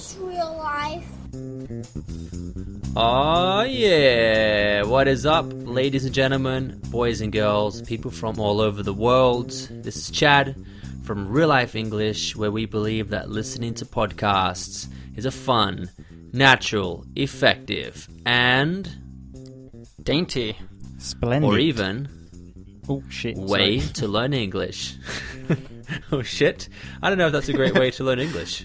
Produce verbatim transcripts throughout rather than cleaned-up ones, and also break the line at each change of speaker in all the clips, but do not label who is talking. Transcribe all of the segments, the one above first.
this real life?
Oh yeah, what is up, ladies and gentlemen, boys and girls, people from all over the world? This is Chad from Real Life English, where we believe that listening to podcasts is a fun, natural, effective, and
dainty,
splendid,
or even
oh shit
way
sorry.
to learn English. Oh shit, I don't know if that's a great way to learn English.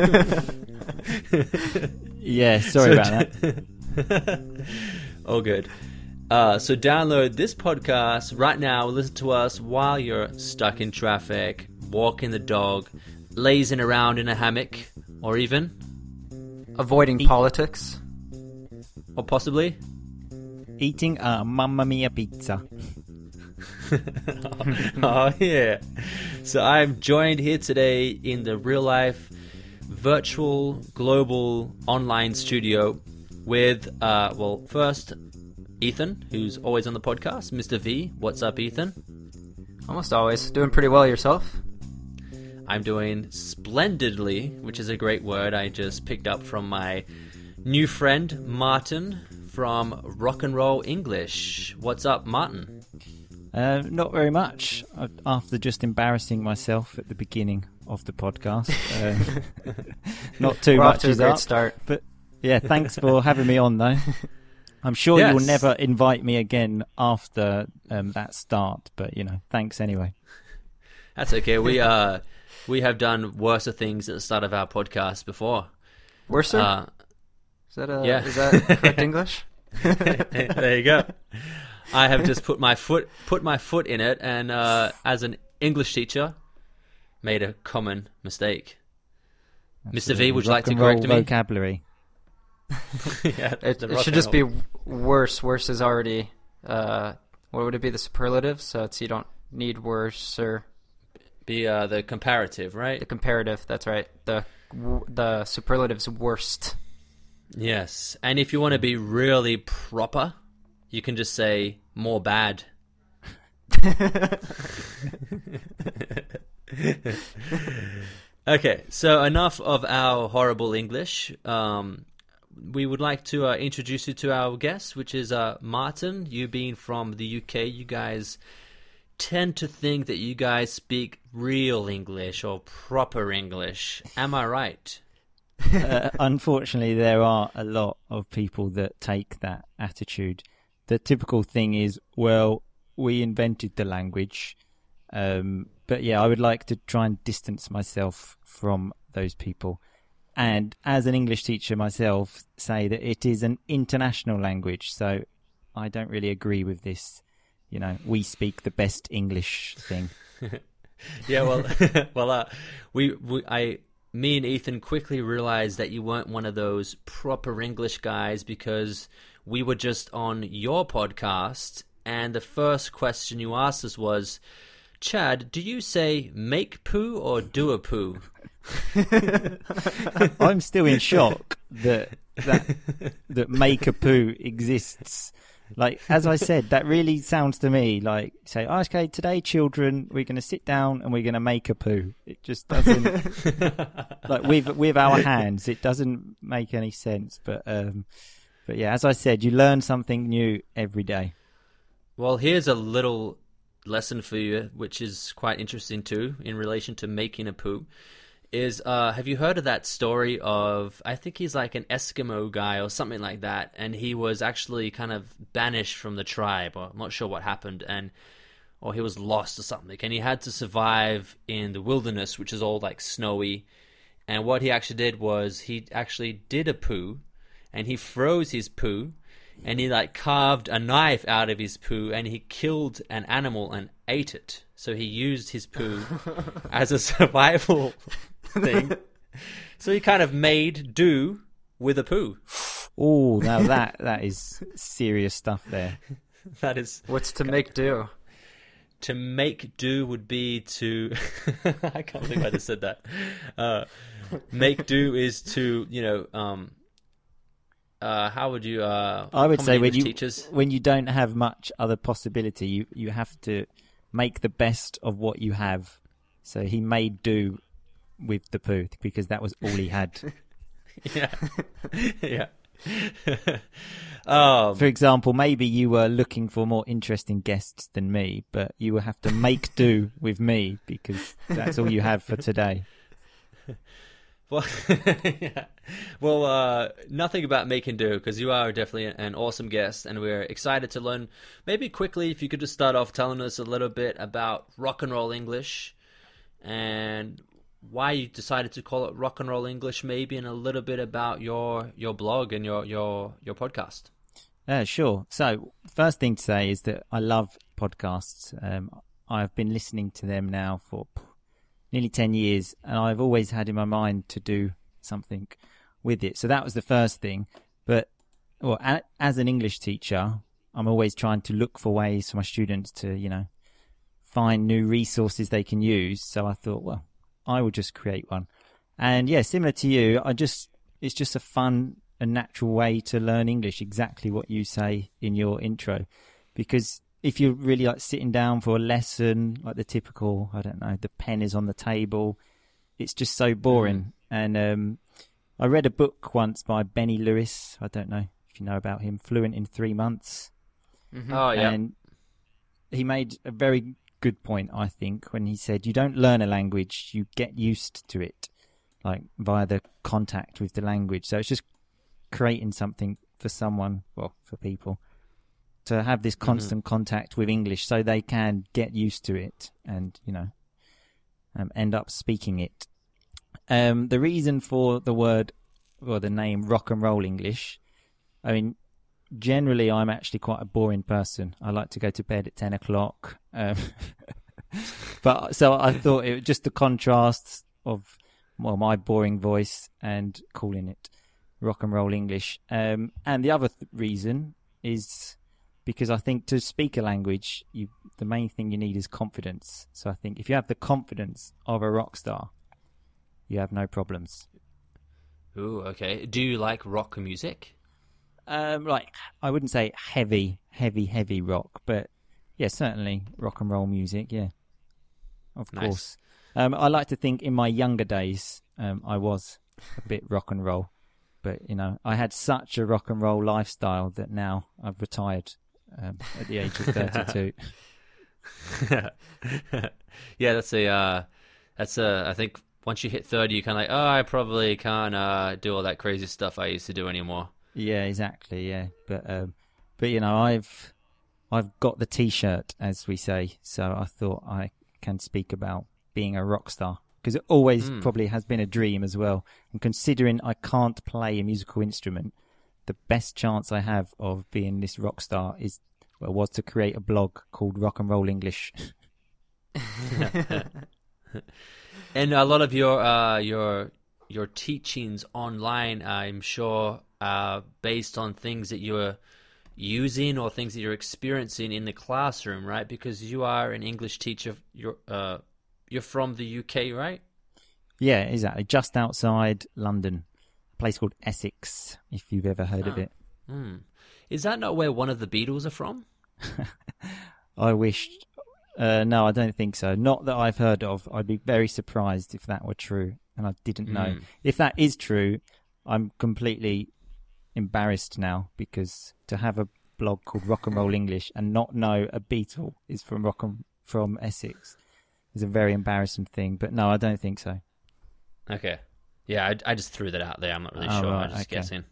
Yeah, sorry
So
about that.
All good. Uh, so download this podcast right now. Listen to us while you're stuck in traffic, walking the dog, lazing around in a hammock, or even,
avoiding
Eat-
politics.
or possibly,
Eating a Mamma Mia pizza.
oh yeah. So I'm joined here today in the real life, virtual, global, online studio with, uh, well, first, Ethan, who's always on the podcast, Mister V. What's up, Ethan?
Almost always. Doing pretty well yourself?
I'm doing splendidly, which is a great word I just picked up from my new friend, Martin, from Rock and Roll English. What's up, Martin?
Uh, not very much. uh, After just embarrassing myself at the beginning of the podcast, uh, not too
We're
much
off to a
is
great
up.
start.
But yeah, thanks for having me on, though. I'm sure
Yes.
you'll never invite me again after um, that start, but you know, thanks anyway.
That's okay. We uh we have done worse things at the start of our podcast before.
Worse, sir?
Uh,
is that, uh,
yeah.
is that correct English?
there you go. I have just put my foot put my foot in it, and uh, as an English teacher, made a common mistake. Mister V, would you like
Rock
to
and roll
correct me?
vocabulary.
Yeah,
It,
the
it
rock
should
and
just
roll.
be worse. Worse is already, uh, what would it be, the superlative? So it's you don't need worse or
be uh, the comparative, right?
the comparative. That's right. The the superlative's worst.
Yes, and if you want to be really proper, you can just say more bad. Okay, so enough of our horrible English. Um, we would like to uh, introduce you to our guest, which is uh, Martin. You being from the U K, you guys tend to think that you guys speak real English or proper English. Am I right?
uh, unfortunately, there are a lot of people that take that attitude. The typical thing is, well, we invented the language. Um, but yeah, I would like to try and distance myself from those people. And as an English teacher myself, say that it is an international language. So I don't really agree with this, you know, we speak the best English thing.
Yeah, well, well, uh, we, we, I, me and Ethan quickly realized that you weren't one of those proper English guys because we were just on your podcast, and the first question you asked us was, Chad, do you say make poo or do a poo?
I'm still in shock that that that make a poo exists. Like, as I said, that really sounds to me like, say, oh, okay, today, children, we're going to sit down and we're going to make a poo. It just doesn't, like, with with our hands, it doesn't make any sense. But, um, but yeah, as I said, you learn something new every day.
Well, here's a little lesson for you, which is quite interesting too, in relation to making a poo. Is uh, have you heard of that story of, I think he's like an Eskimo guy or something like that, and he was actually kind of banished from the tribe, or I'm not sure what happened, and or he was lost or something, and he had to survive in the wilderness, which is all like snowy. And what he actually did was he actually did a poo, and he froze his poo, and he like carved a knife out of his poo, and he killed an animal and ate it. So he used his poo as a survival thing. So he kind of made do with a poo.
Oh, now that that is serious stuff there.
That is,
What's to make do?
to make do would be to I can't believe I just said that. Uh, make do is to, you know, um, uh, how would you? Uh,
I would
common
say when
English
you
teachers.
when you don't have much other possibility, you you have to make the best of what you have. So he made do with the poo because that was all he had.
yeah, yeah. um,
For example, maybe you were looking for more interesting guests than me, but you will have to make do with me because that's all you have for today.
Well, yeah. well, uh, nothing about making do because you are definitely an awesome guest, and we're excited to learn. Maybe quickly, if you could just start off telling us a little bit about Rock and Roll English and why you decided to call it Rock and Roll English, maybe, and a little bit about your your blog and your your your podcast.
Uh, sure. So, first thing to say is that I love podcasts. Um, I've been listening to them now for nearly ten years, and I've always had in my mind to do something with it. So that was the first thing. But well, a, as an English teacher, I'm always trying to look for ways for my students to, you know, find new resources they can use. So I thought, well, I will just create one. And yeah, similar to you, I just it's just a fun and natural way to learn English, exactly what you say in your intro. Because if you're really like sitting down for a lesson, like the typical, I don't know, the pen is on the table, it's just so boring. Mm. And um, I read a book once by Benny Lewis. I don't know if you know about him, Fluent in Three Months.
Mm-hmm. Oh, yeah.
And he made a very good point, I think, when he said, you don't learn a language, you get used to it, like via the contact with the language. So it's just creating something for someone, well, for people, to have this constant mm-hmm. contact with English so they can get used to it and, you know, um, end up speaking it. Um, the reason for the word, or the name Rock and Roll English, I mean, generally I'm actually quite a boring person. I like to go to bed at ten o'clock. Um, but so I thought it was just the contrast of, well, my boring voice and calling it Rock and Roll English. Um, and the other th- reason is because I think to speak a language, you the main thing you need is confidence. So I think if you have the confidence of a rock star, you have no problems.
Ooh, okay. Do you like rock music?
Um, like, I wouldn't say heavy, heavy, heavy rock, but yeah, certainly rock and roll music, yeah. Of nice. course. Um, I like to think in my younger days, um, I was a bit rock and roll. But, you know, I had such a rock and roll lifestyle that now I've retired um, at the age of thirty-two.
Yeah, that's a, uh, that's a, I think once you hit thirty, you're kind of like, oh, I probably can't uh, do all that crazy stuff I used to do anymore.
Yeah, exactly, yeah. But, um, but you know, I've I've got the T-shirt, as we say, so I thought I can speak about being a rock star. Because it always mm. probably has been a dream as well. And considering I can't play a musical instrument, the best chance I have of being this rock star is, well, was to create a blog called Rock and Roll English.
And a lot of your uh, your your teachings online, I'm sure, are based on things that you're using or things that you're experiencing in the classroom, right? Because you are an English teacher. You're uh, You're from the U K, right?
Yeah, exactly. Just outside London. A place called Essex, if you've ever heard oh. of it.
Mm. Is that not where one of the Beatles are from?
I wished. Uh, no, I don't think so. Not that I've heard of. I'd be very surprised if that were true, and I didn't know. Mm. If that is true, I'm completely embarrassed now, because to have a blog called Rock and Roll English and not know a Beatle is from Rock and, from Essex is a very embarrassing thing. But no, I don't think so.
Okay. Yeah, I, I just threw that out there. I'm not really
oh,
sure.
Right,
I'm just
okay.
guessing.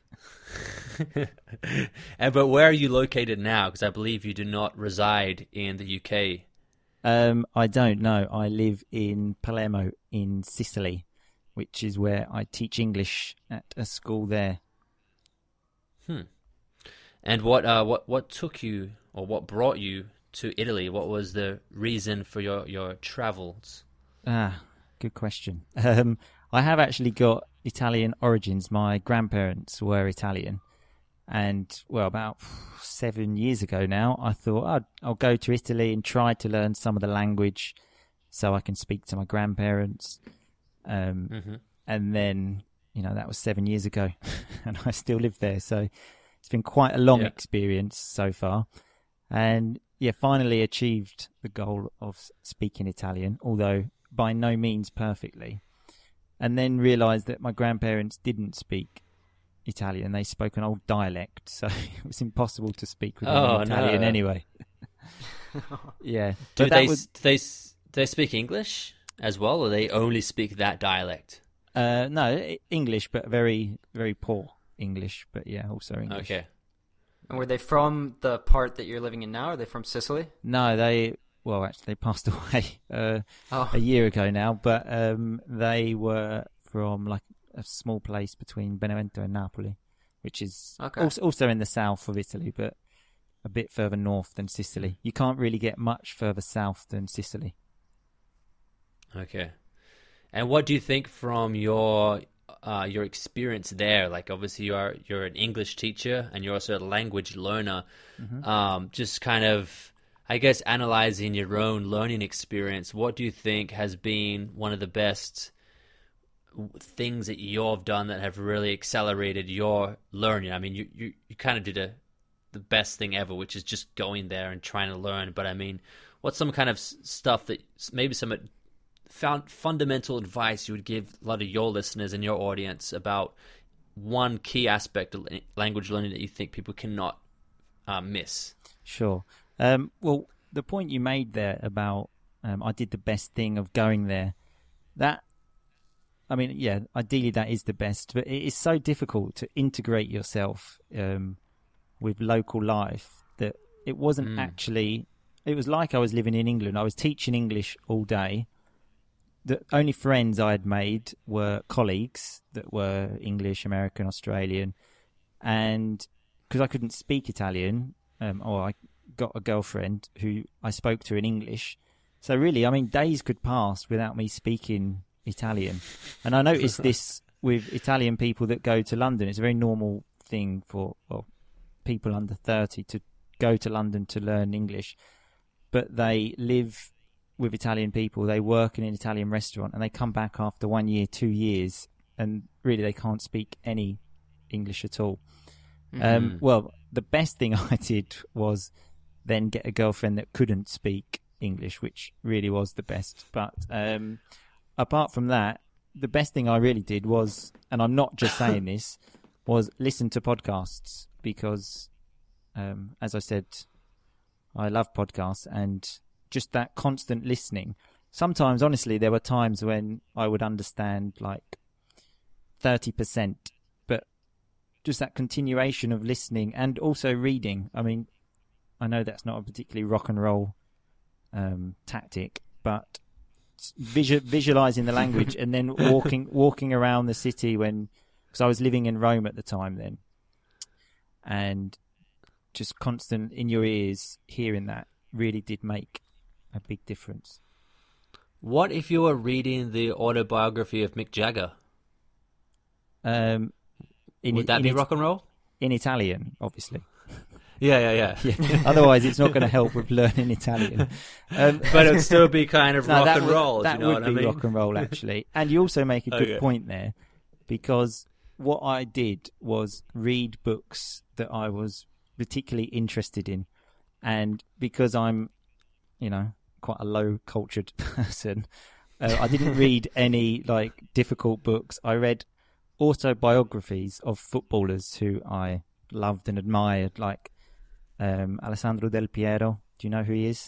And, but where are you located now? Because I believe you do not reside in the U K.
Um, I don't know. I live in Palermo in Sicily, which is where I teach English at a school there.
Hmm. And what uh what what took you, or what brought you to Italy? What was the reason for your, your travels?
Ah, good question. Um, I have actually got Italian origins. My grandparents were Italian. And, well, about seven years ago now, I thought I'd, I'll go to Italy and try to learn some of the language so I can speak to my grandparents. Um, mm-hmm. And then, you know, that was seven years ago and I still live there. So it's been quite a long yeah. experience so far. And, yeah, finally achieved the goal of speaking Italian, although by no means perfectly. and then realised that my grandparents didn't speak Italian. They spoke an old dialect, so it was impossible to speak with them
Oh,
in Italian
no.
anyway. Yeah.
Do
But that
they,
was,
do they do they speak English as well, or they only speak that dialect?
uh, no, e- English, but very, very poor English, but yeah, also English.
Okay.
And were they from the part that you're living in now? Are they from Sicily?
No, they, well, actually, they passed away uh,
Oh,
a year ago now, but um, they were from like a small place between Benevento and Napoli, which is
Okay.
also, also in the south of Italy, but a bit further north than Sicily. You can't really get much further south than Sicily.
Okay. And what do you think from your uh, your experience there? Like, obviously, you are you're an English teacher and you're also a language learner.
Mm-hmm.
Um, just kind of, I guess, analyzing your own learning experience. What do you think has been one of the best things that you've done that have really accelerated your learning? I mean, you you, you kind of did a the best thing ever, which is just going there and trying to learn. But I mean, what's some kind of s- stuff that maybe some found fundamental advice you would give a lot of your listeners and your audience about one key aspect of language learning that you think people cannot uh, miss?
Sure. Um, well, the point you made there about um, I did the best thing of going there, that, I mean, yeah, ideally that is the best, but it is so difficult to integrate yourself um, with local life that it wasn't
Mm.
actually, it was like I was living in England. I was teaching English all day. The only friends I had made were colleagues that were English, American, Australian, and because I couldn't speak Italian, um, or I got a girlfriend who I spoke to in English. So really, I mean, days could pass without me speaking Italian. And I noticed this with Italian people that go to London. It's a very normal thing for well, people under thirty to go to London to learn English. But they live with Italian people, they work in an Italian restaurant, and they come back after one year, two years, and really they can't speak any English at all.
Mm-hmm.
Um, well, the best thing I did was then get a girlfriend that couldn't speak English, which really was the best. But um, apart from that, the best thing I really did was, and I'm not just saying this, was listen to podcasts because, um, as I said, I love podcasts and just that constant listening. Sometimes, honestly, there were times when I would understand like thirty percent, but just that continuation of listening and also reading. I mean, I know that's not a particularly rock and roll um, tactic, but visual, visualizing the language and then walking walking around the city when, because I was living in Rome at the time then, and just constant in your ears hearing that really did make a big difference.
What if you were reading the autobiography of Mick Jagger?
Um, in,
Would that
in
be
it-
rock and roll?
in Italian, obviously.
Yeah, yeah, yeah.
Yeah. Otherwise, it's not going to help with learning Italian. Um,
But it would still be kind of
No,
rock
that
and
would,
roll. if
That
you know
would
what
be
I mean?
rock and roll, actually. And you also make a good
Okay.
point there, because what I did was read books that I was particularly interested in, and because I'm, you know, quite a low cultured person, uh, I didn't read any like difficult books. I read autobiographies of footballers who I loved and admired, like um, Alessandro Del Piero. Do you know who he is?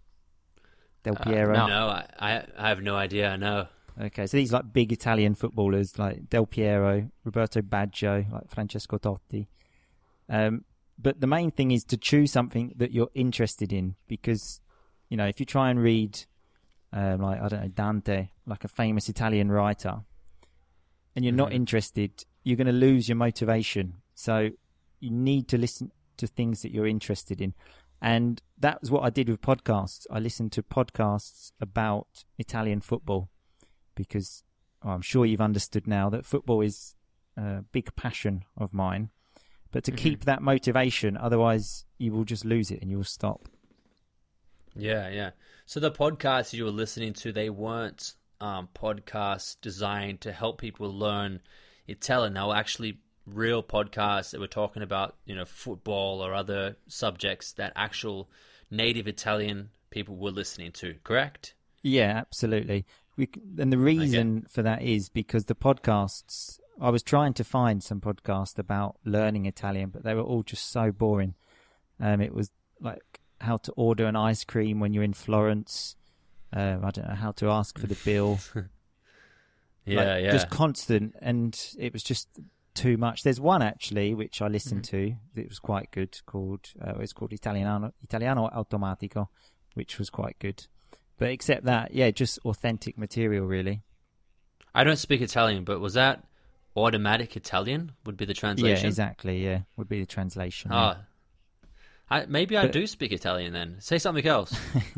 Del
Uh,
Piero.
no.
No, I, I I have no idea. No.
Okay, so these like big Italian footballers like Del Piero, Roberto Baggio, like Francesco Totti. Um, but the main thing is to choose something that you're interested in, because, you know, if you try and read, um, like, I don't know, Dante, like a famous Italian writer, and you're not
Mhm.
interested, you're going to lose your motivation. So you need to listen to things that you're interested in. And that was what I did with podcasts. I listened to podcasts about Italian football, because well, I'm sure you've understood now that football is a big passion of mine. But to
Mhm.
keep that motivation, otherwise you will just lose it and you will stop.
Yeah, yeah. So the podcasts you were listening to, they weren't um, podcasts designed to help people learn Italian. They were actually real podcasts that were talking about, you know, football or other subjects that actual native Italian people were listening to, correct?
Yeah, absolutely. we and the reason okay. for that is because the podcasts. I was trying to find some podcasts about learning Italian, but they were all just so boring. Um, it was like how to order an ice cream when you're in Florence. Um, I don't know how to ask for the bill.
yeah,
like,
yeah.
Just constant, and it was just too much. There's one actually which I listened mm-hmm. to. It was quite good. Called uh, it's called Italiano Italiano Automatico, which was quite good. But except that, yeah, just authentic material really.
I don't speak Italian, but was that automatic Italian? Would be the translation.
Yeah, exactly. Yeah, would be the translation.
Oh,
yeah.
I, maybe I
but,
do speak Italian then. Say something else.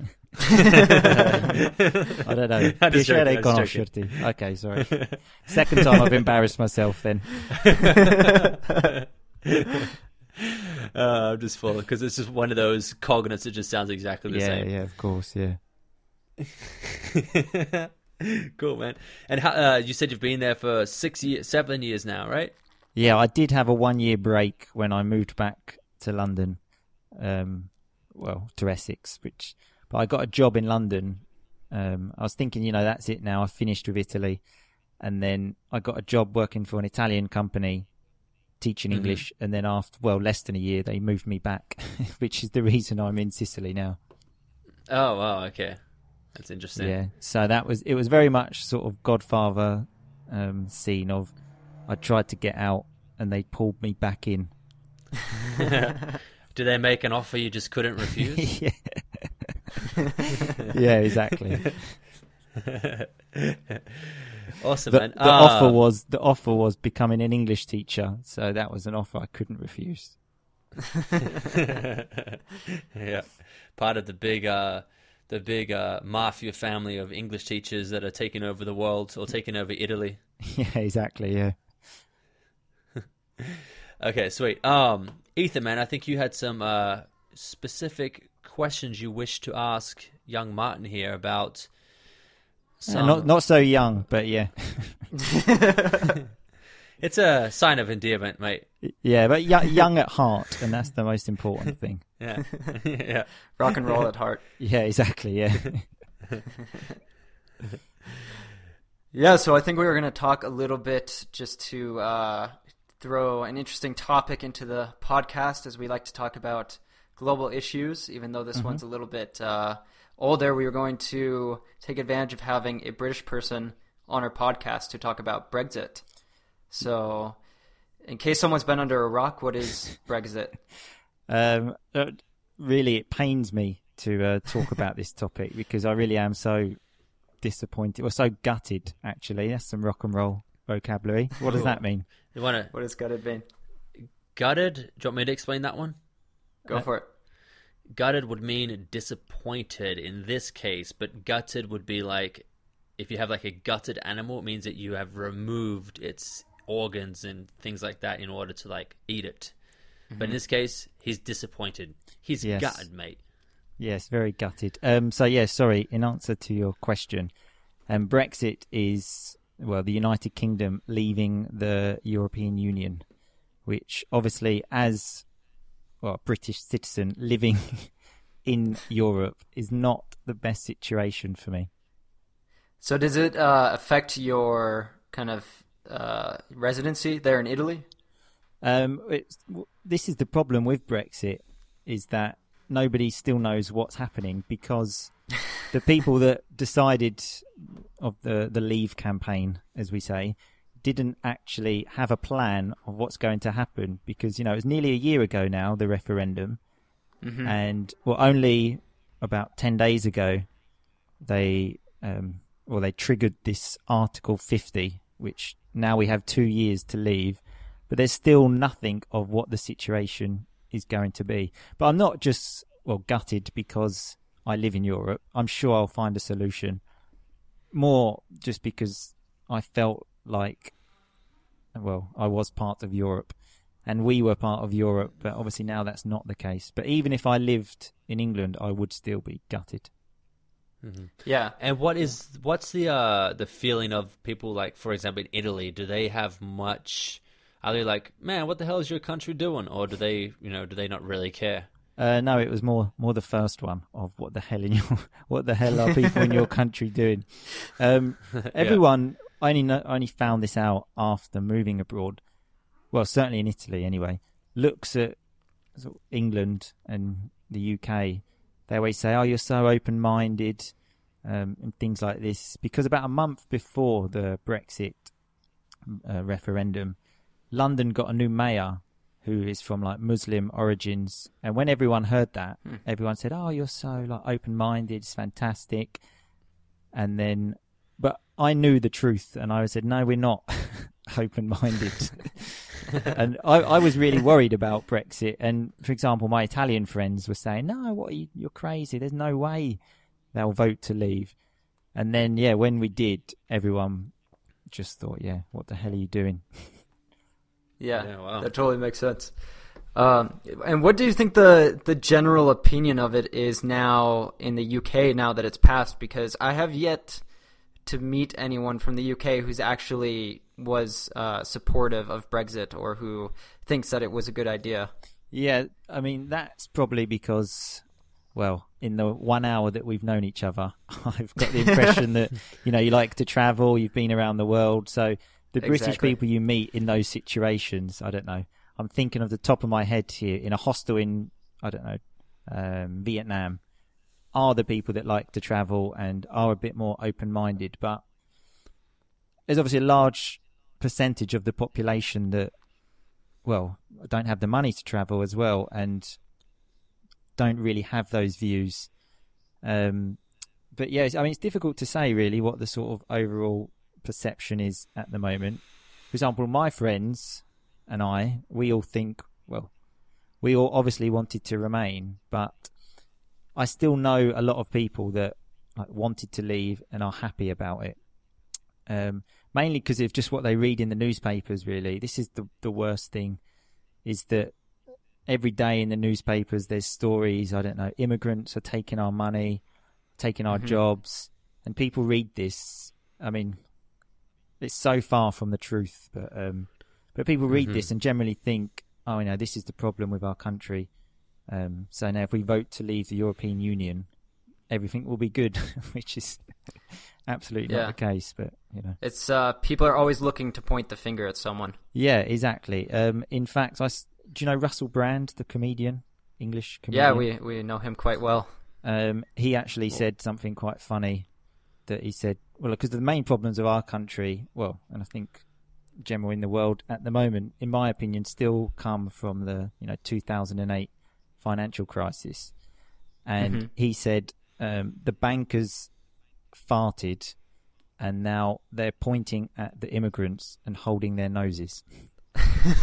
I don't know. Piacere conoscerti. Okay, sorry. Second time I've embarrassed myself then.
uh, I'm just full because it's just one of those cognates that just sounds exactly the
yeah,
same.
Yeah, of course, yeah.
Cool, man. And how, uh, you said you've been there for six years, seven years now, right?
Yeah, I did have a one-year break when I moved back to London. Um, well, to Essex, which, but I got a job in London. Um, I was thinking, you know, that's it now. I finished with Italy, and then I got a job working for an Italian company, teaching mm-hmm. English. And then after, well, less than a year, they moved me back, which is the reason I'm in Sicily now.
Oh wow, okay, that's interesting.
Yeah, so that was it. Was very much sort of Godfather um, scene of I tried to get out, and they pulled me back in.
Did they make an offer you just couldn't refuse?
yeah. yeah, exactly.
Awesome,
the,
man.
The
uh,
offer was the offer was becoming an English teacher, so that was an offer I couldn't refuse.
Yeah, part of the big, uh, the big uh, mafia family of English teachers that are taking over the world or taking over Italy.
Yeah, exactly. Yeah.
Okay, sweet. Um, Ethan, man, I think you had some uh, specific questions you wish to ask young Martin here about. Some...
Uh, not not so young, but yeah.
It's a sign of endearment, mate.
Yeah, but y- young at heart, and that's the most important thing.
Yeah, yeah.
Rock and roll at heart.
Yeah, exactly. Yeah.
Yeah, so I think we were going to talk a little bit just to uh, throw an interesting topic into the podcast, as we like to talk about global issues. Even though this mm-hmm. one's a little bit uh, older, we were going to take advantage of having a British person on our podcast to talk about Brexit. So, in case someone's been under a rock, what is Brexit?
Um, uh, really, it pains me to uh, talk about this topic because I really am so disappointed, or so gutted, actually. That's some rock and roll vocabulary. What does that mean?
You wanna...
What does gutted mean?
Gutted? Do you want me to explain that one?
Go uh, for it.
Gutted would mean disappointed in this case, but gutted would be like, if you have like a gutted animal, it means that you have removed its organs and things like that in order to like eat it. Mm-hmm. But in this case, he's disappointed. He's yes. gutted, mate.
Yes, very gutted. Um, so yeah, sorry. In answer to your question, um, Brexit is well the United Kingdom leaving the European Union, which obviously, as well, a British citizen living in Europe, is not the best situation for me.
So does it uh, affect your kind of uh, residency there in Italy?
Um, it's, this is the problem with Brexit, is that nobody still knows what's happening because the people that decided of the, the Leave campaign, as we say, didn't actually have a plan of what's going to happen because, you know, it was nearly a year ago now, the referendum. Mm-hmm. And, well, only about ten days ago, they, um, well, they triggered this Article fifty, which now we have two years to leave. But there's still nothing of what the situation is going to be. But I'm not just, well, gutted because I live in Europe. I'm sure I'll find a solution. More just because I felt like, well, I was part of Europe and we were part of Europe, but obviously now that's not the case. But even if I lived in England, I would still be gutted.
Mm-hmm.
Yeah.
And what is what's the uh, the feeling of people, like, for example, in Italy? Do they have much... Are they like, man, what the hell is your country doing? Or do they, you know, do they not really care?
Uh, no, it was more more the first one of what the hell in your what the hell are people in your country doing? Um, everyone, yeah. I only know, only found this out after moving abroad. Well, certainly in Italy, anyway. Looks at sort of England and the U K. They always say, "Oh, you're so open-minded," um, and things like this. Because about a month before the Brexit uh, referendum, London got a new mayor who is from like Muslim origins, and when everyone heard that, hmm. everyone said, "Oh, you're so like open-minded, it's fantastic." And then, but I knew the truth, and I said, "No, we're not open-minded." And I, I was really worried about Brexit. And for example, my Italian friends were saying, "No, what are you, you're crazy. There's no way they'll vote to leave." And then, yeah, when we did, everyone just thought, "Yeah, what the hell are you doing?"
Yeah,
yeah wow.
That totally makes sense. Um, and what do you think the, the general opinion of it is now in the U K now that it's passed? Because I have yet to meet anyone from the U K who's actually was uh, supportive of Brexit or who thinks that it was a good idea.
Yeah, I mean, that's probably because, well, in the one hour that we've known each other, I've got the impression that, you know, you like to travel, you've been around the world, so the British
exactly.
people you meet in those situations, I don't know. I'm thinking of the top of my head here, in a hostel in, I don't know, um, Vietnam, are the people that like to travel and are a bit more open-minded. But there's obviously a large percentage of the population that, well, don't have the money to travel as well and don't really have those views. Um, but yeah, I mean, it's difficult to say really what the sort of overall perception is at the moment. For example, my friends and I, we all think, well, we all obviously wanted to remain, but I still know a lot of people that like, wanted to leave and are happy about it. Um, mainly because of just what they read in the newspapers, really. This is the the worst thing, is that every day in the newspapers there's stories, I don't know, immigrants are taking our money, taking our mm-hmm. jobs, and people read this. I mean, it's so far from the truth, but um, but people read mm-hmm. this and generally think, oh, you know, this is the problem with our country. Um, so now if we vote to leave the European Union, everything will be good, which is absolutely yeah. not the case. But you know,
it's uh, people are always looking to point the finger at someone.
Yeah, exactly. Um, in fact, I, do you know Russell Brand, the comedian, English comedian?
Yeah, we we know him quite well.
Um, he actually cool. said something quite funny. That he said, well, because the main problems of our country, well, and I think general in the world at the moment, in my opinion, still come from the you know two thousand eight financial crisis. And mm-hmm. he said um, the bankers farted and now they're pointing at the immigrants and holding their noses. Which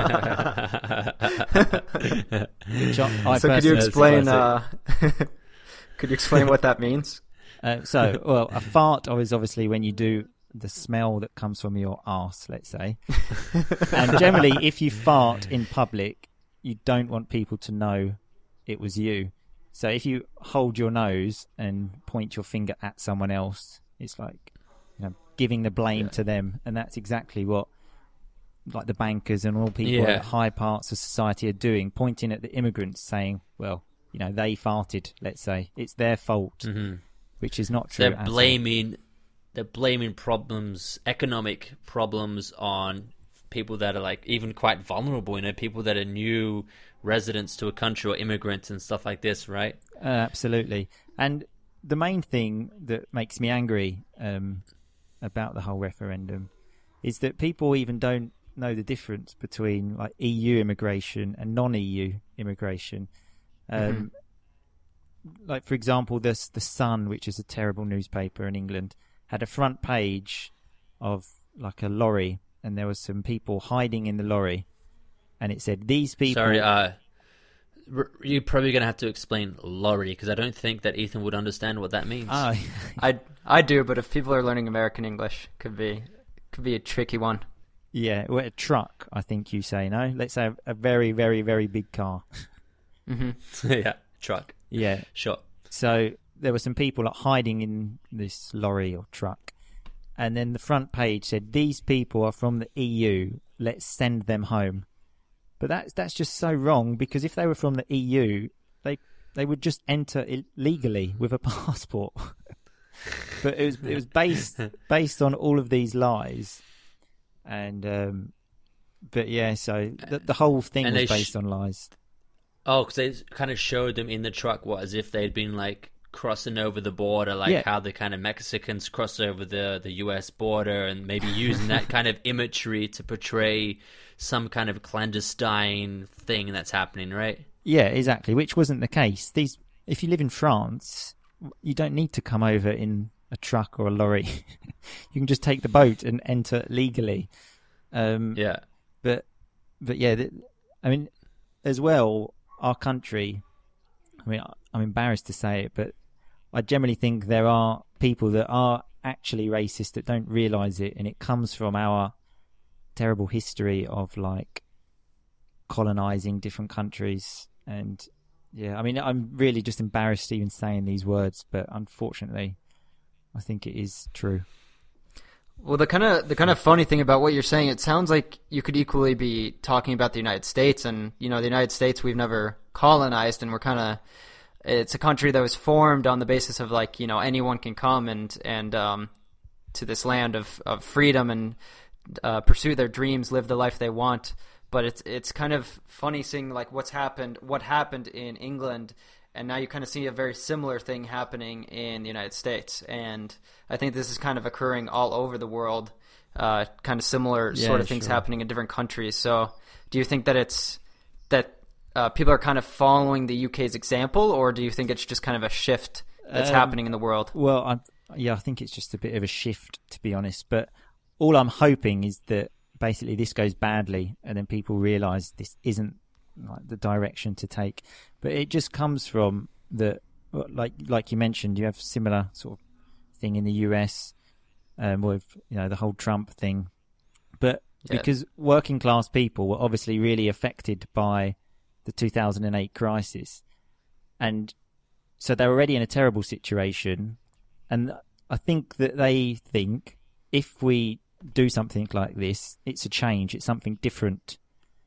I, I
so could you explain uh, could you explain what that means?
Uh, so, well, a fart is obviously when you do the smell that comes from your arse, let's say. And generally, if you fart in public, you don't want people to know it was you. So if you hold your nose and point your finger at someone else, it's like, you know, giving the blame yeah. to them. And that's exactly what like the bankers and all people yeah. at high parts of society are doing, pointing at the immigrants saying, well, you know, they farted, let's say. It's their fault. Mm-hmm. Which is not true.
They're blaming, they're blaming problems, economic problems, on people that are like even quite vulnerable. You know, people that are new residents to a country or immigrants and stuff like this, right?
Uh, absolutely. And the main thing that makes me angry um, about the whole referendum is that people even don't know the difference between like E U immigration and non-E U immigration. Um, mm-hmm. Like, for example, this, The Sun, which is a terrible newspaper in England, had a front page of, like, a lorry, and there was some people hiding in the lorry, and it said, these people...
Sorry, uh, you're probably going to have to explain lorry, because I don't think that Ethan would understand what that means.
Oh.
I, I do, but if people are learning American English, could be could be a tricky one.
Yeah, well, a truck, I think you say, no? Let's say a very, very, very big car.
Mm-hmm.
Yeah, truck.
Yeah,
sure.
So there were some people like, hiding in this lorry or truck, and then the front page said, "These people are from the E U. Let's send them home." But that's that's just so wrong, because if they were from the E U, they they would just enter illegally with a passport. But it was it was based based on all of these lies, and um, but yeah, so the, the whole thing
And
was
they sh-
based on lies.
Oh, because they kind of showed them in the truck, what, as if they'd been like crossing over the border, like
Yeah.
how the kind of Mexicans cross over the the U S border, and maybe using that kind of imagery to portray some kind of clandestine thing that's happening, right?
Yeah, exactly. Which wasn't the case. These, if you live in France, you don't need to come over in a truck or a lorry. You can just take the boat and enter legally. Um,
Yeah.
But, but yeah, th- I mean, as well, our country. I mean, I'm embarrassed to say it, but I generally think there are people that are actually racist that don't realise it, and it comes from our terrible history of like colonising different countries. And yeah, I mean, I'm really just embarrassed even saying these words, but unfortunately, I think it is true.
Well, the kind of the kind of funny thing about what you're saying, it sounds like you could equally be talking about the United States, and you know, the United States we've never colonized, and we're kind of it's a country that was formed on the basis of like you know anyone can come and and um, to this land of of freedom and uh, pursue their dreams, live the life they want. But it's it's kind of funny seeing like what's happened, what happened in England. And now you kind of see a very similar thing happening in the United States. And I think this is kind of occurring all over the world, uh, kind of similar
Yeah,
sort of things
sure.
happening in different countries. So do you think that it's that uh, people are kind of following the U K's example, or do you think it's just kind of a shift that's
Um,
happening in the world?
Well, I, yeah, I think it's just a bit of a shift, to be honest. But all I'm hoping is that basically this goes badly, and then people realise this isn't like the direction to take. But it just comes from the like like you mentioned, you have similar sort of thing in the U S um, with you know the whole Trump thing. But
Yeah.
because working class people were obviously really affected by the two thousand eight crisis, and so they're already in a terrible situation. And I think that they think if we do something like this, it's a change, it's something different.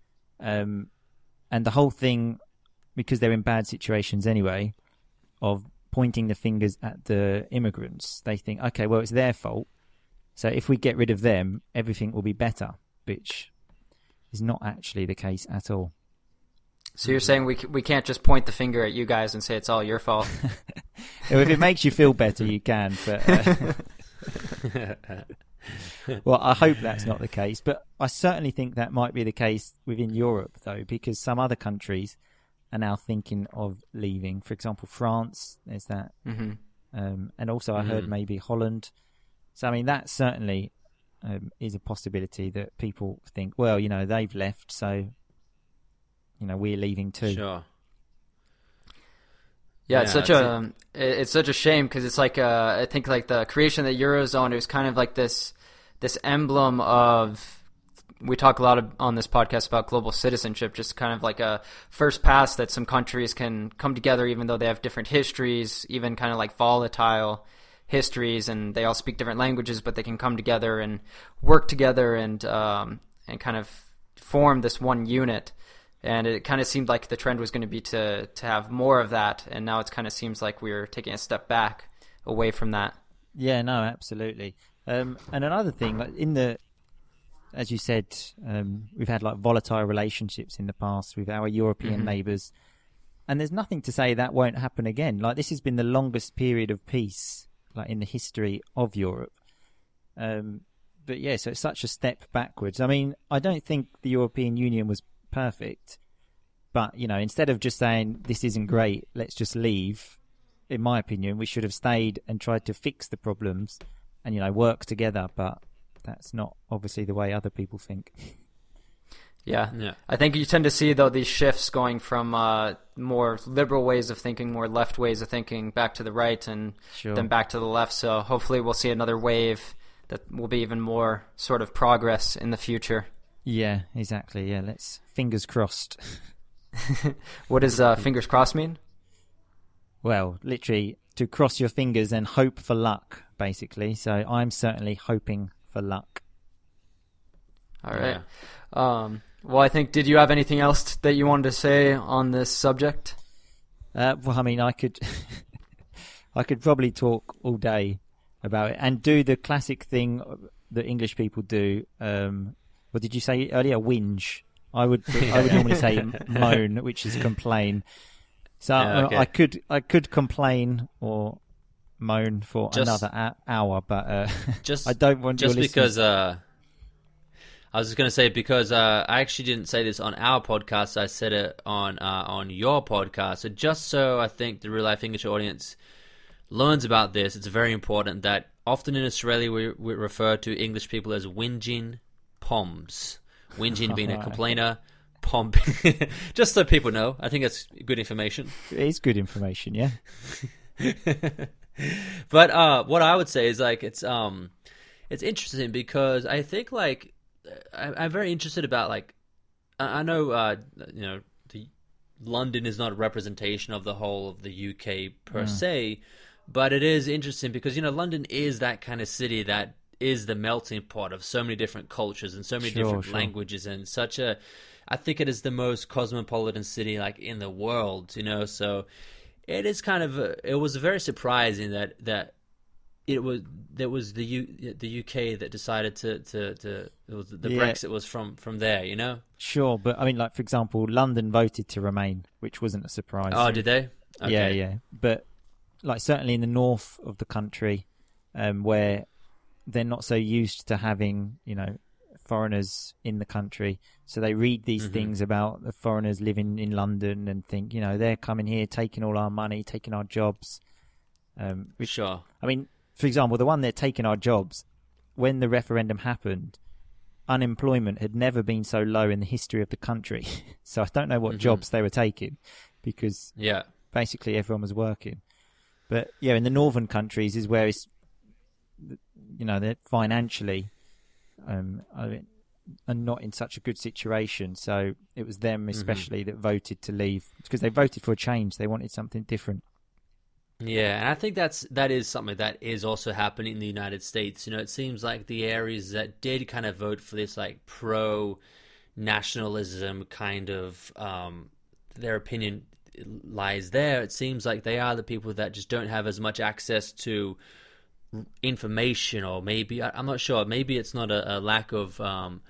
Um, and the whole thing, because they're in bad situations anyway, of pointing the fingers at the immigrants, they think, okay, well, it's their fault. So if we get rid of them, everything will be better, which is not actually the case at all.
So you're saying we c- we can't just point the finger at you guys and say it's all your fault?
If it makes you feel better, you can. But uh, well, I hope that's not the case. But I certainly think that might be the case within Europe, though, because some other countries are now thinking of leaving. For example, France, there's that.
Mm-hmm.
Um, and also I heard
Mhm.
maybe Holland. So, I mean, that certainly um, is a possibility that people think, well, you know, they've left, so, you know, we're leaving too.
Sure.
Yeah, it's
Yeah,
such
it's
a
a-
um, it- it's such a shame because it's like uh, I think like the creation of the Eurozone, it was kind of like this this emblem of, we talk a lot of, on this podcast about global citizenship, just kind of like a first pass that some countries can come together even though they have different histories, even kind of like volatile histories, and they all speak different languages, but they can come together and work together and um, and kind of form this one unit. And it kind of seemed like the trend was going to be to to have more of that, and now it kind of seems like we're taking a step back away from that.
Yeah, no, absolutely. Um, and another thing, like in the, as you said, um, we've had like volatile relationships in the past with our European
Mhm.
neighbours, and there's nothing to say that won't happen again. Like this has been the longest period of peace, like in the history of Europe. Um, but yeah, so it's such a step backwards. I mean, I don't think the European Union was perfect, but you know, instead of just saying this isn't great, let's just leave. In my opinion, we should have stayed and tried to fix the problems and, you know, work together, but that's not obviously the way other people think.
Yeah.
Yeah.
I think you tend to see, though, these shifts going from uh, more liberal ways of thinking, more left ways of thinking, back to the right, and
Sure.
then back to the left. So hopefully we'll see another wave that will be even more sort of progress in the future.
Yeah, exactly. Yeah, let's fingers crossed.
What does uh, fingers crossed mean?
Well, literally to cross your fingers and hope for luck, basically. So I'm certainly hoping for luck.
All right. Um, well, I think, did you have anything else that you wanted to say on this subject?
Uh, well, I mean, I could, I could probably talk all day about it and do the classic thing that English people do. Um, what did you say earlier? Whinge. I would, I would normally say moan, which is complain. So
Yeah, okay.
I could, I could complain or moan for
Just-
another a- hour, but uh,
Just
I don't want
just
your
because.
listeners-
Uh, I was just going to say because uh, I actually didn't say this on our podcast. I said it on uh, on your podcast. So just so I think the Real Life English audience learns about this, it's very important that often in Australia we, we refer to English people as whinging poms. Whinging being a complainer, pom. Just so people know. I think that's good information.
It is good information, yeah.
But uh, what I would say is like it's um, it's interesting because I think like I, I'm very interested about like I, I know uh, you know the London is not a representation of the whole of the U K per
Mm.
se, but it is interesting because you know London is that kind of city that is the melting pot of so many different cultures and so many
Sure,
different
sure.
languages and such a. I think it is the most cosmopolitan city like in the world, you know. So it is kind of a, it was very surprising that that it was there was the U, the U K that decided to to, to it was the
Yeah.
Brexit was from from there, you know.
Sure, but I mean, like for example, London voted to remain, which wasn't a surprise.
Oh, did they? Okay.
Yeah, yeah. But like certainly in the north of the country, um, where they're not so used to having, you know, foreigners in the country, so they read these
Mhm.
things about the foreigners living in London and think, you know, they're coming here, taking all our money, taking our jobs. Um, which,
Sure.
I mean, for example, the one they're taking our jobs. When the referendum happened, unemployment had never been so low in the history of the country. So I don't know what
Mhm.
jobs they were taking, because
Yeah.
basically everyone was working. But yeah, in the northern countries is where it's, you know, they're financially um, I mean, are not in such a good situation. So it was them especially that voted to leave, because they voted for a change. They wanted something different.
Yeah, and I think that's that is something that is also happening in the United States. You know, it seems like the areas that did kind of vote for this like pro nationalism kind of um, their opinion lies there. It seems like they are the people that just don't have as much access to information, or maybe I, I'm not sure. Maybe it's not a, a lack of um,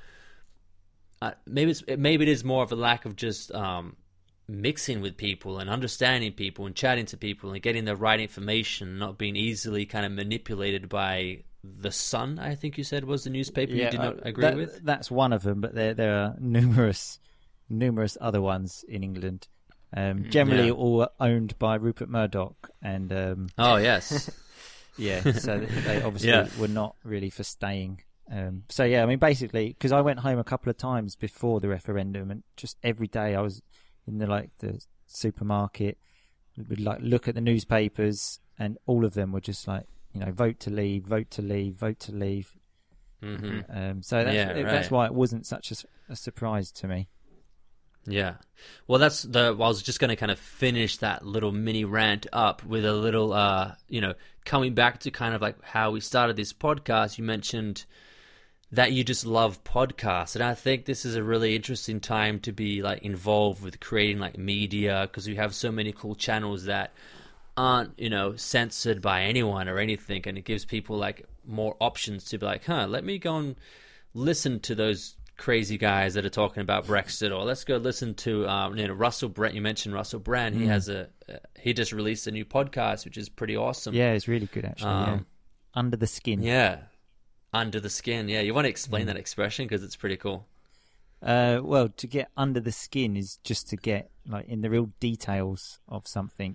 uh, maybe it's maybe it is more of a lack of just um, mixing with people and understanding people and chatting to people and getting the right information, not being easily kind of manipulated by the Sun. I think you said was the newspaper you did not
uh,
agree
that-
with.
That's one of them, but there there are numerous, numerous other ones in England. Um, generally,
Yeah.
all owned by Rupert Murdoch, and um,
Oh yes,
yeah, so they obviously
Yeah.
were not really for staying. Um, so yeah, I mean, basically, because I went home a couple of times before the referendum, and just every day I was in the like the supermarket, would like look at the newspapers, and all of them were just like, you know, vote to leave, vote to leave, vote to leave.
hmm
Um, so that's,
Yeah,
it- that's
right.
why it wasn't such a, s- a surprise to me.
yeah. Well, that's the. Well, I was just going to kind of finish that little mini rant up with a little, uh, you know, coming back to kind of like how we started this podcast. You mentioned that you just love podcasts, and I think this is a really interesting time to be like involved with creating like media, because we have so many cool channels that aren't, you know, censored by anyone or anything, and it gives people like more options to be like, huh, let me go and listen to those crazy guys that are talking about Brexit, or let's go listen to um, you know, Russell Brand. You mentioned Russell Brand. He
Mm.
has a uh, he just released a new podcast, which is pretty awesome.
Yeah, it's really good actually. yeah.
Um,
Under the Skin.
Yeah, under the skin. Yeah, you want to explain
Mm.
that expression because it's pretty cool.
Uh, well, to get under the skin is just to get like in the real details of something.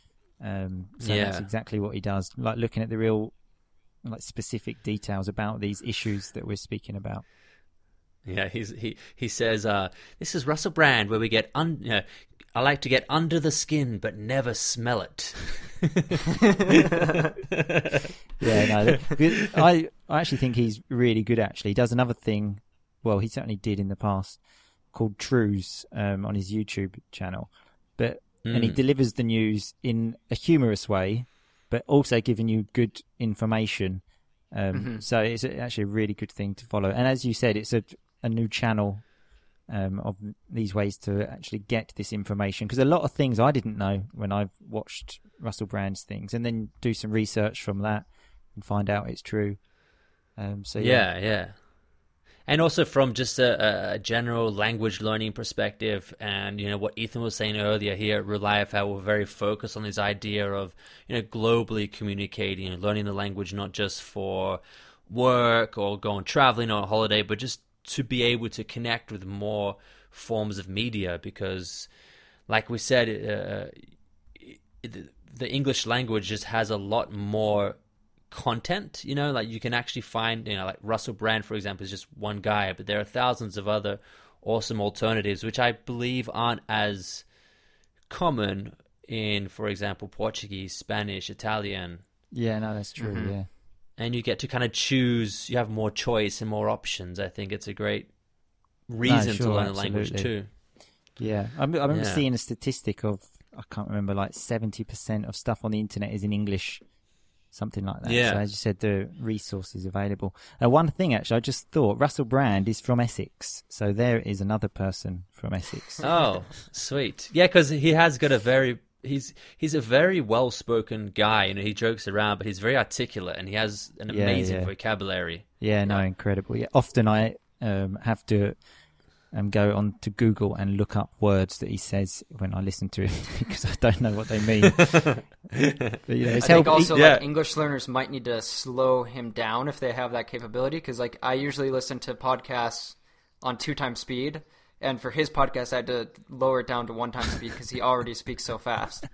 Um, so that's
Yeah.
exactly what he does. Like looking at the real, like specific details about these issues that we're speaking about.
Yeah, he's he he says, uh, "This is Russell Brand, where we get un. You know, I like to get under the skin, but never smell it."
Yeah, no, because I I actually think he's really good. Actually, he does another thing. Well, he certainly did in the past, called Trues um, on his YouTube channel, but and he
Mm.
delivers the news in a humorous way, but also giving you good information. Um,
Mhm.
So it's actually a really good thing to follow. And as you said, it's a a new channel um, of these ways to actually get this information. Because a lot of things I didn't know when I've watched Russell Brand's things, and then do some research from that and find out it's true. Um, so yeah,
yeah, yeah. And also from just a, a general language learning perspective, and you know what Ethan was saying earlier here at Real Life, how we're very focused on this idea of you know globally communicating and learning the language, not just for work or going traveling or on holiday, but just to be able to connect with more forms of media. Because, like we said, uh, it, the English language just has a lot more content, you know, like you can actually find, you know, like Russell Brand, for example, is just one guy, but there are thousands of other awesome alternatives, which I believe aren't as common in, for example, Portuguese, Spanish, Italian.
Yeah, no, that's true,
Mm-hmm.
yeah.
And you get to kind of choose, you have more choice and more options. I think it's a great reason
No, sure,
to learn
absolutely.
a language too.
Yeah, I, m- I remember
Yeah.
seeing a statistic of, I can't remember, like seventy percent of stuff on the internet is in English. Something like that.
Yeah.
So as you said, the resources available. Uh, one thing, actually, I just thought Russell Brand is from Essex. So there is another person from Essex.
Oh, sweet. Yeah, because he has got a very he's he's a very well spoken guy. You know, he jokes around, but he's very articulate and he has an
Yeah,
amazing
yeah.
vocabulary.
Yeah, no, incredible. Yeah, often I um, have to um, go on to Google and look up words that he says when I listen to him because I don't know what they mean. But, you know,
I
it's
think
help-
also
yeah.
like English learners might need to slow him down if they have that capability, because like I usually listen to podcasts on two times speed, and for his podcast I had to lower it down to one time speed because he already speaks so fast.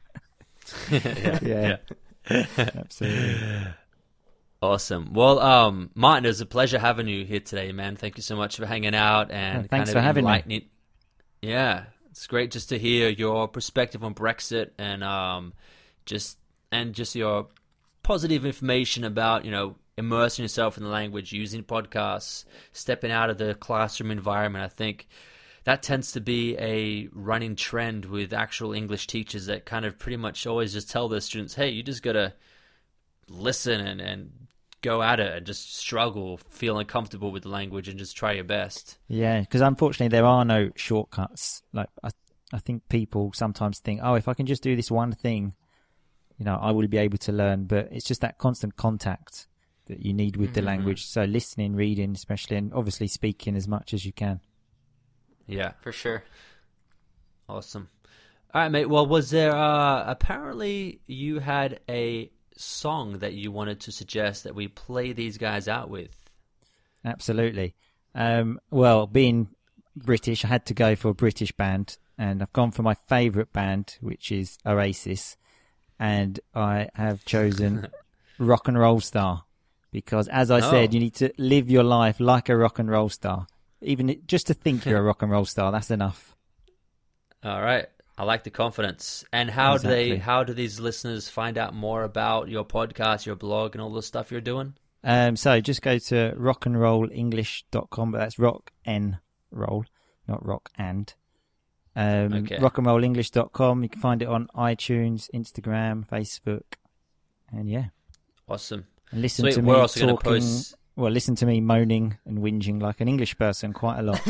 yeah, absolutely.
Awesome. Well, um, Martin, it was a pleasure having you here today, man. Thank you so much for hanging out and
Oh, thanks
kind
for
of
having me.
enlightening. Yeah, it's great just to hear your perspective on Brexit and um, just and just your positive information about you know immersing yourself in the language, using podcasts, stepping out of the classroom environment. I think that tends to be a running trend with actual English teachers that kind of pretty much always just tell their students, "Hey, you just gotta listen and, and go at it and just struggle, feel uncomfortable with the language and just try your best."
Yeah, because unfortunately there are no shortcuts. Like I, I think people sometimes think, oh, if I can just do this one thing, you know, I will be able to learn. But it's just that constant contact that you need with the
Mhm.
language. So listening, reading, especially, and obviously speaking as much as you can.
Yeah,
For sure.
awesome. All right, mate. Well, was there uh, apparently you had a song that you wanted to suggest that we play these guys out with?
Absolutely. Um, well, being British, I had to go for a British band, and I've gone for my favourite band, which is Oasis, and I have chosen Rock and Roll Star, because, as I
Oh.
said, you need to live your life like a rock and roll star. Even it- just to think you're a rock and roll star, that's enough.
All right. I like the confidence. And how do they?
Exactly.
How do these listeners find out more about your podcast, your blog, and all the stuff you're doing?
Um, so just go to rock and roll english dot com, but that's rock and roll, not rock and. Um,
Okay.
rock and roll english dot com. You can find it on iTunes, Instagram, Facebook, and yeah.
Awesome.
And listen
Sweet.
to me
We're also going to
talking.
post.
Well, listen to me moaning and whinging like an English person quite a lot.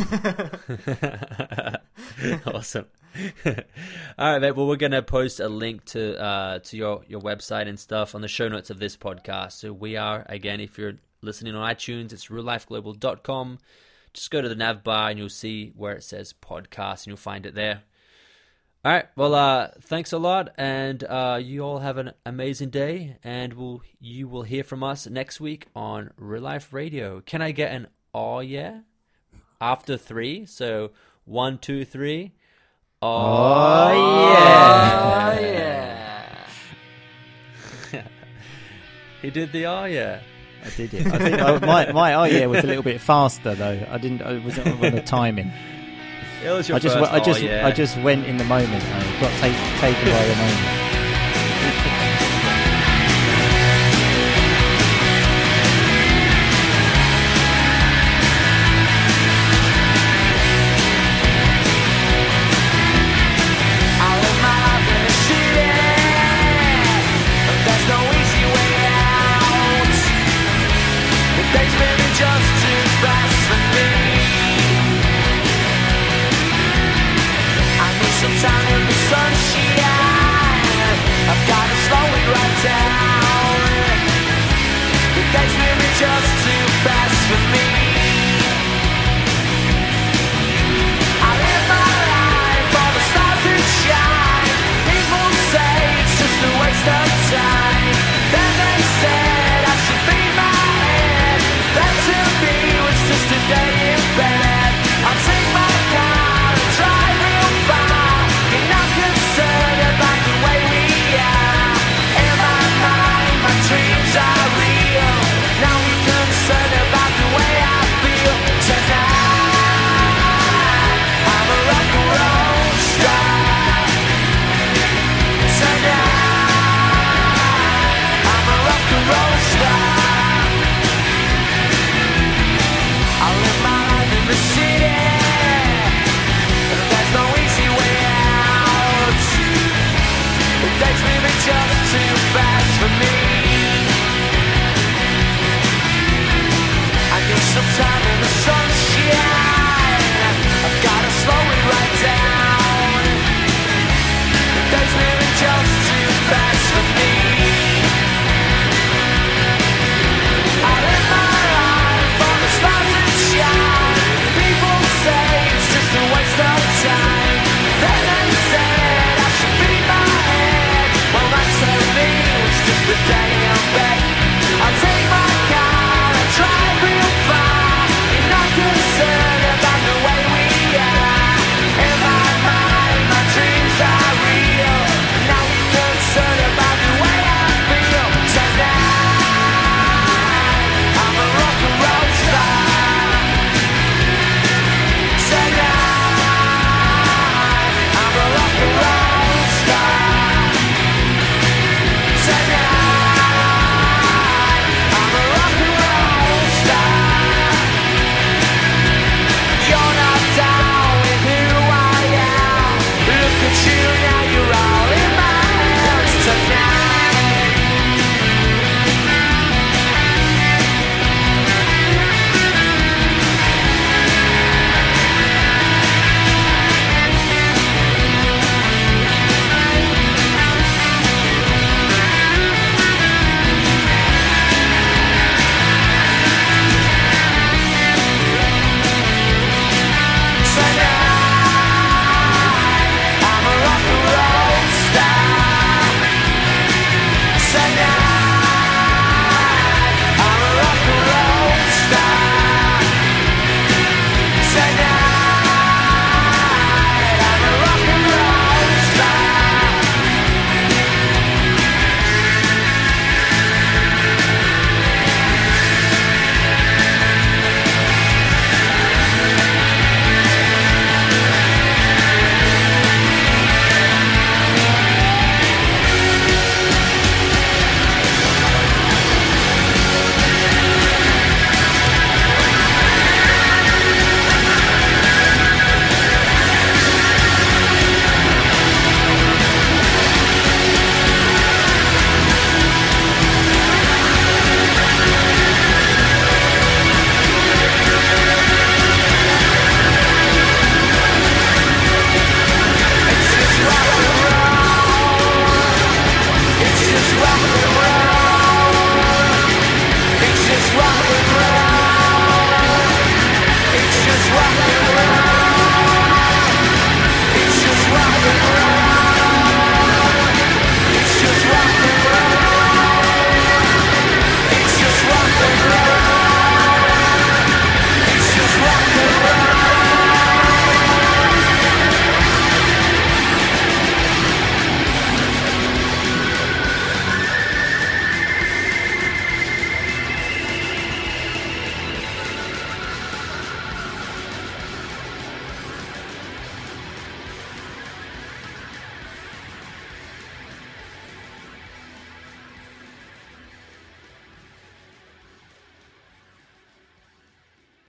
Awesome. All right, mate. Well, we're going to post a link to uh, to your, your website and stuff on the show notes of this podcast. So we are, again, if you're listening on iTunes, it's real life global dot com. Just go to the nav bar and you'll see where it says podcast and you'll find it there. All right. Well, uh, thanks a lot. And uh, you all have an amazing day. And we'll, you will hear from us next week on Real Life Radio. Can I get an oh yeah? After three. So one, two, three. Oh, yeah.
Oh yeah.
He did the oh yeah.
I did it. I think I, my my oh yeah was a little bit faster though. I didn't. I wasn't on the timing.
It was your
I just
first
I just
oh, yeah.
I just went in the moment. I got take, taken by the moment.
Just too fast for me. just too fast for me.